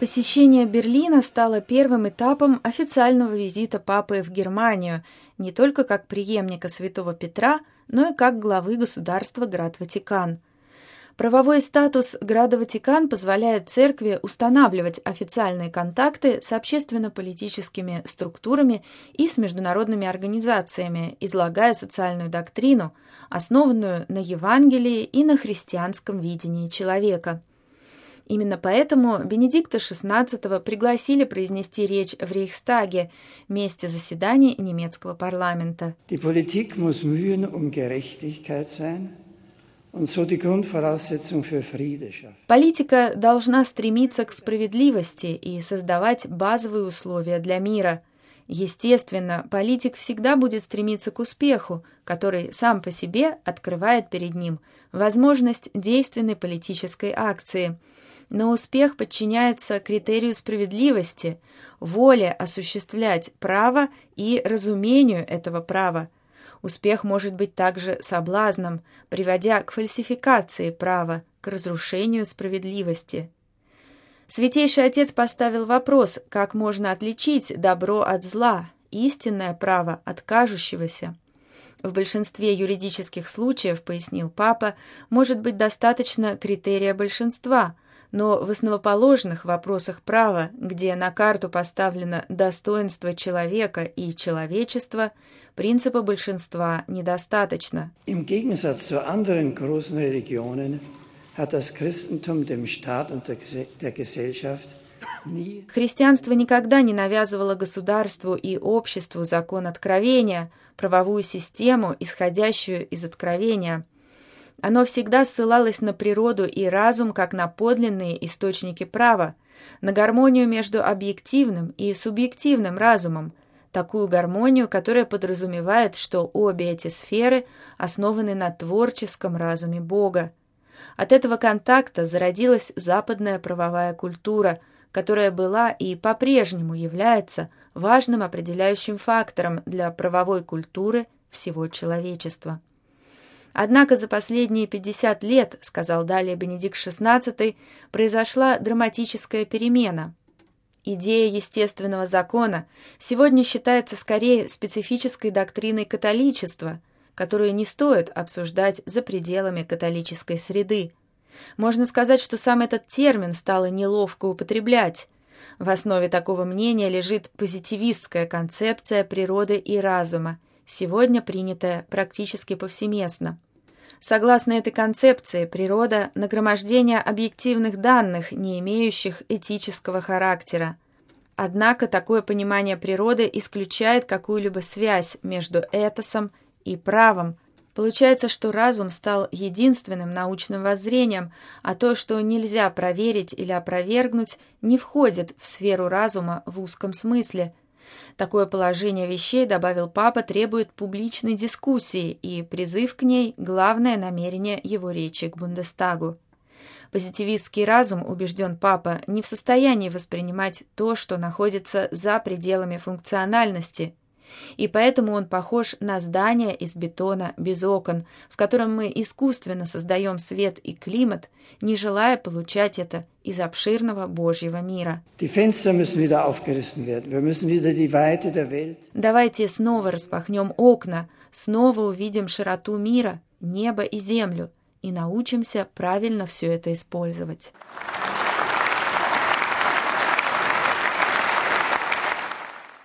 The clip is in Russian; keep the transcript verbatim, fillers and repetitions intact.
Посещение Берлина стало первым этапом официального визита Папы в Германию, не только как преемника святого Петра, но и как главы государства Град-Ватикан. Правовой статус Града-Ватикан позволяет Церкви устанавливать официальные контакты с общественно-политическими структурами и с международными организациями, излагая социальную доктрину, основанную на Евангелии и на христианском видении человека. Именно поэтому Бенедикта шестнадцатого пригласили произнести речь в Рейхстаге, месте заседаний немецкого парламента. Die Politik muss mühen um Gerechtigkeit sein und so die Grundvoraussetzung für Friede schaffen. Политика должна стремиться к справедливости и создавать базовые условия для мира. Естественно, политик всегда будет стремиться к успеху, который сам по себе открывает перед ним возможность действенной политической акции. Но успех подчиняется критерию справедливости, воле осуществлять право и разумению этого права. Успех может быть также соблазном, приводя к фальсификации права, к разрушению справедливости. Святейший Отец поставил вопрос, как можно отличить добро от зла, истинное право от кажущегося. В большинстве юридических случаев, пояснил Папа, может быть достаточно критерия большинства, но в основоположных вопросах права, где на карту поставлено достоинство человека и человечества, принципа большинства недостаточно. Im Gegensatz zu anderen großen Religionen hat das Christentum dem Staat und der Gesellschaft nie. Христианство никогда не навязывало государству и обществу закон откровения, правовую систему, исходящую из откровения. Оно всегда ссылалось на природу и разум как на подлинные источники права, на гармонию между объективным и субъективным разумом, такую гармонию, которая подразумевает, что обе эти сферы основаны на творческом разуме Бога. От этого контакта зародилась западная правовая культура, которая была и по-прежнему является важным определяющим фактором для правовой культуры всего человечества. Однако за последние пятьдесят лет, сказал далее Бенедикт шестнадцатый, произошла драматическая перемена. Идея естественного закона сегодня считается скорее специфической доктриной католичества, которую не стоит обсуждать за пределами католической среды. Можно сказать, что сам этот термин стало неловко употреблять. В основе такого мнения лежит позитивистская концепция природы и разума, сегодня принятая практически повсеместно. Согласно этой концепции, природа – нагромождение объективных данных, не имеющих этического характера. Однако такое понимание природы исключает какую-либо связь между этосом и правом. Получается, что разум стал единственным научным воззрением, а то, что нельзя проверить или опровергнуть, не входит в сферу разума в узком смысле. Такое положение вещей, добавил Папа, требует публичной дискуссии, и призыв к ней – главное намерение его речи к Бундестагу. Позитивистский разум, убежден Папа, не в состоянии воспринимать то, что находится за пределами функциональности, и поэтому он похож на здание из бетона без окон, в котором мы искусственно создаем свет и климат, не желая получать это из обширного Божьего мира. Давайте снова распахнем окна, снова увидим широту мира, небо и землю и научимся правильно все это использовать.